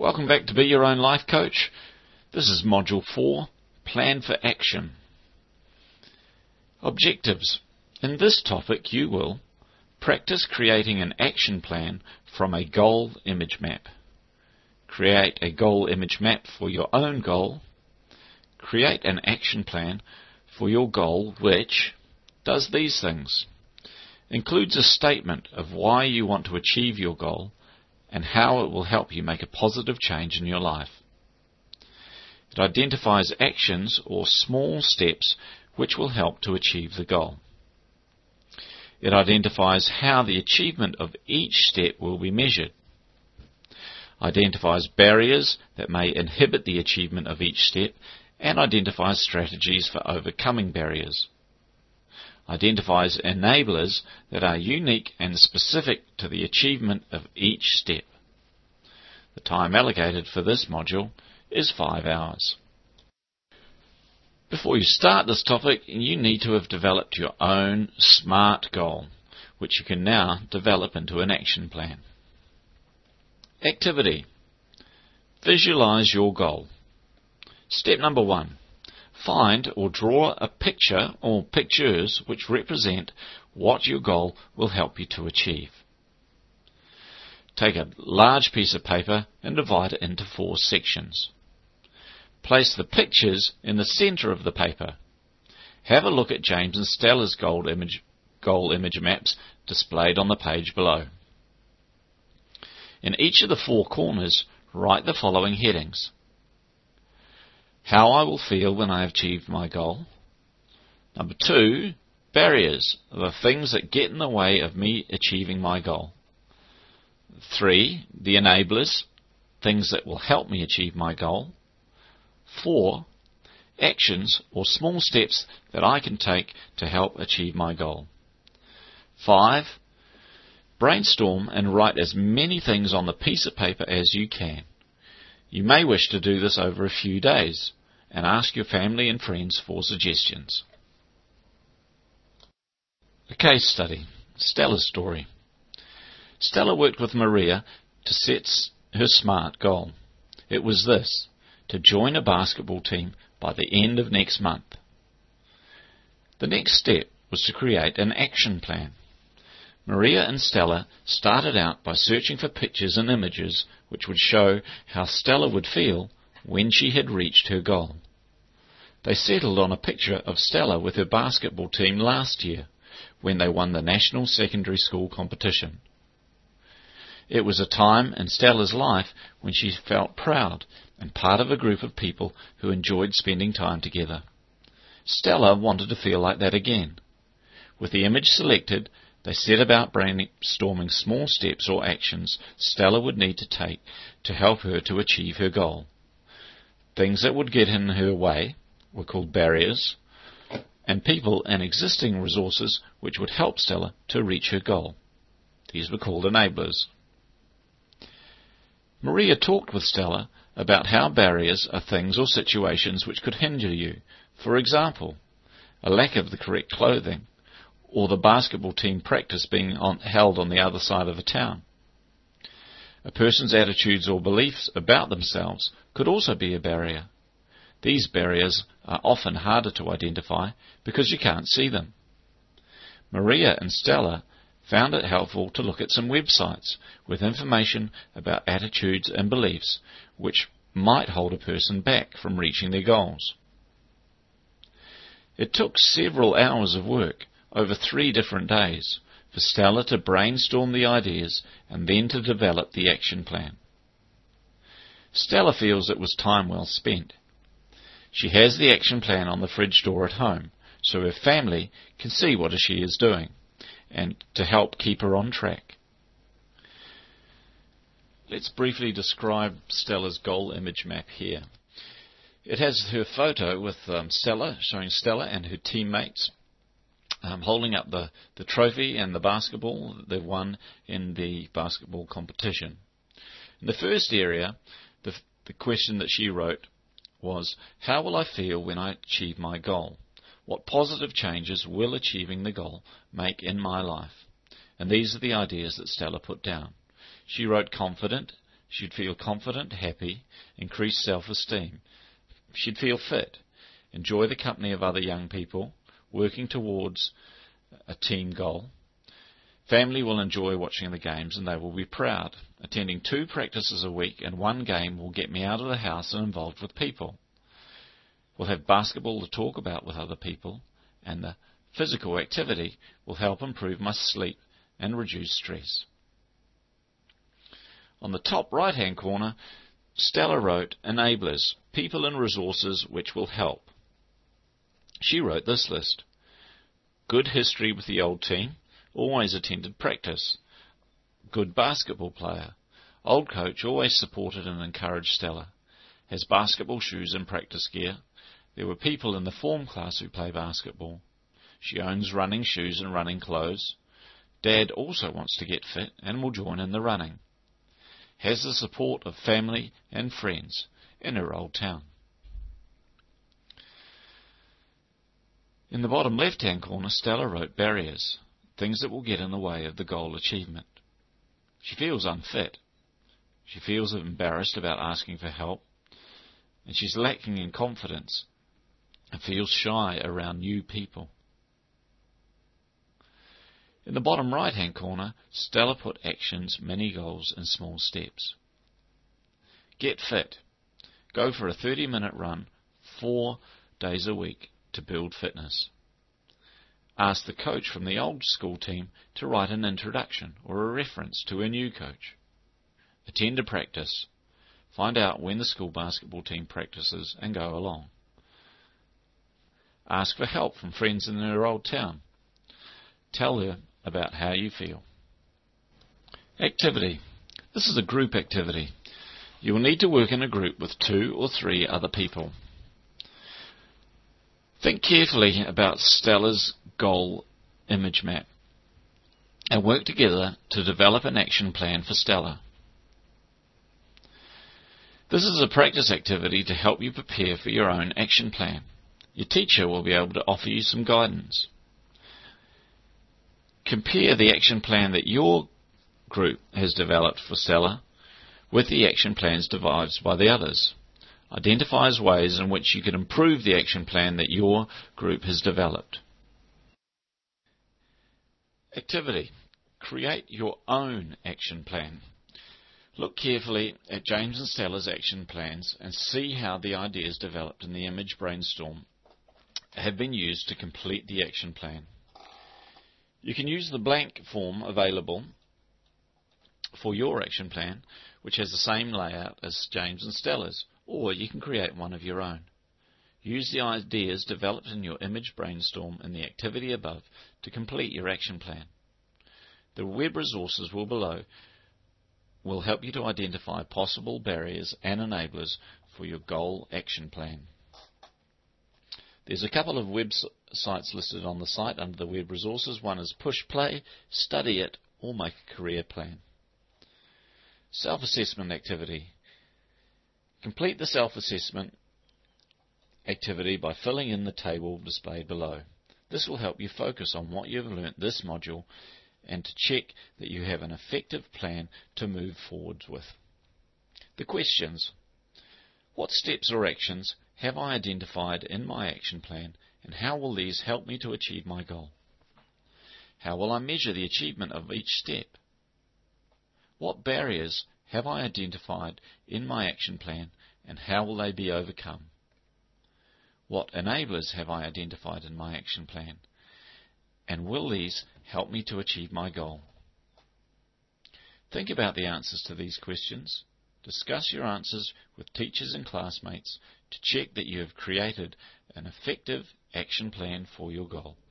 Welcome back to Be Your Own Life Coach. This is Module 4, Plan for Action. Objectives. In this topic you will practice creating an action plan from a goal image map. Create a goal image map for your own goal. Create an action plan for your goal which does these things. Includes a statement of why you want to achieve your goal and how it will help you make a positive change in your life. It identifies actions or small steps which will help to achieve the goal. It identifies how the achievement of each step will be measured. Identifies barriers that may inhibit the achievement of each step and identifies strategies for overcoming barriers. Identifies enablers that are unique and specific to the achievement of each step. The time allocated for this module is 5 hours. Before you start this topic, you need to have developed your own SMART goal, which you can now develop into an action plan. Activity. Visualize your goal. Step number 1. Find or draw a picture or pictures which represent what your goal will help you to achieve. Take a large piece of paper and divide it into 4 sections. Place the pictures in the centre of the paper. Have a look at James and Stella's goal image maps displayed on the page below. In each of the 4 corners, write the following headings. How I will feel when I have achieved my goal. Number 2, barriers, the things that get in the way of me achieving my goal. 3, the enablers, things that will help me achieve my goal. 4, actions or small steps that I can take to help achieve my goal. 5, brainstorm and write as many things on the piece of paper as you can. You may wish to do this over a few days and ask your family and friends for suggestions. A case study. Stella's story. Stella worked with Maria to set her SMART goal. It was this, to join a basketball team by the end of next month. The next step was to create an action plan. Maria and Stella started out by searching for pictures and images which would show how Stella would feel when she had reached her goal. They settled on a picture of Stella with her basketball team last year when they won the National Secondary School competition. It was a time in Stella's life when she felt proud and part of a group of people who enjoyed spending time together. Stella wanted to feel like that again. With the image selected, they set about brainstorming small steps or actions Stella would need to take to help her to achieve her goal. Things that would get in her way were called barriers, and people and existing resources which would help Stella to reach her goal. These were called enablers. Maria talked with Stella about how barriers are things or situations which could hinder you. For example, a lack of the correct clothing, or the basketball team practice being held on the other side of the town. A person's attitudes or beliefs about themselves could also be a barrier. These barriers are often harder to identify because you can't see them. Maria and Stella found it helpful to look at some websites with information about attitudes and beliefs which might hold a person back from reaching their goals. It took several hours of work over 3 different days for Stella to brainstorm the ideas and then to develop the action plan. Stella feels it was time well spent. She has the action plan on the fridge door at home, so her family can see what she is doing and to help keep her on track. Let's briefly describe Stella's goal image map here. It has her photo with Stella, showing Stella and her teammates holding up the trophy and the basketball that they've won in the basketball competition. In the first area, the question that she wrote was, how will I feel when I achieve my goal? What positive changes will achieving the goal make in my life? And these are the ideas that Stella put down. She wrote confident, She'd feel confident, happy, increased self-esteem. She'd feel fit, enjoy the company of other young people, working towards a team goal. Family will enjoy watching the games and they will be proud. Attending 2 practices a week and 1 game will get me out of the house and involved with people. We'll have basketball to talk about with other people, and the physical activity will help improve my sleep and reduce stress. On the top right-hand corner, Stella wrote enablers, people and resources which will help. She wrote this list. Good history with the old team, always attended practice. Good basketball player. Old coach always supported and encouraged Stella. Has basketball shoes and practice gear. There were people in the form class who play basketball. She owns running shoes and running clothes. Dad also wants to get fit and will join in the running. Has the support of family and friends in her old town. In the bottom left-hand corner, Stella wrote barriers, things that will get in the way of the goal achievement. She feels unfit. She feels embarrassed about asking for help, and she's lacking in confidence and feels shy around new people. In the bottom right-hand corner, Stella put actions, many goals, and small steps. Get fit. Go for a 30-minute run 4 days a week to build fitness. Ask the coach from the old school team to write an introduction or a reference to a new coach. Attend a practice. Find out when the school basketball team practices and go along. Ask for help from friends in their old town. Tell her about how you feel. Activity. This is a group activity. You will need to work in a group with 2 or 3 other people. Think carefully about Stella's goal image map and work together to develop an action plan for Stella. This is a practice activity to help you prepare for your own action plan. Your teacher will be able to offer you some guidance. Compare the action plan that your group has developed for Stella with the action plans devised by the others. Identify ways in which you can improve the action plan that your group has developed. Activity. Create your own action plan. Look carefully at James and Stella's action plans and see how the ideas developed in the image brainstorm have been used to complete the action plan. You can use the blank form available for your action plan, which has the same layout as James and Stella's, or you can create one of your own. Use the ideas developed in your image brainstorm in the activity above to complete your action plan. The web resources below will help you to identify possible barriers and enablers for your goal action plan. There's a couple of websites listed on the site under the web resources. One is Push Play, Study It, or Make a Career Plan. Self-assessment activity. Complete the self-assessment activity by filling in the table displayed below. This will help you focus on what you've learnt this module and to check that you have an effective plan to move forward with. The questions. What steps or actions have I identified in my action plan, and how will these help me to achieve my goal? How will I measure the achievement of each step? What barriers have I identified in my action plan, and how will they be overcome? What enablers have I identified in my action plan, and will these help me to achieve my goal? Think about the answers to these questions. Discuss your answers with teachers and classmates to check that you have created an effective action plan for your goal.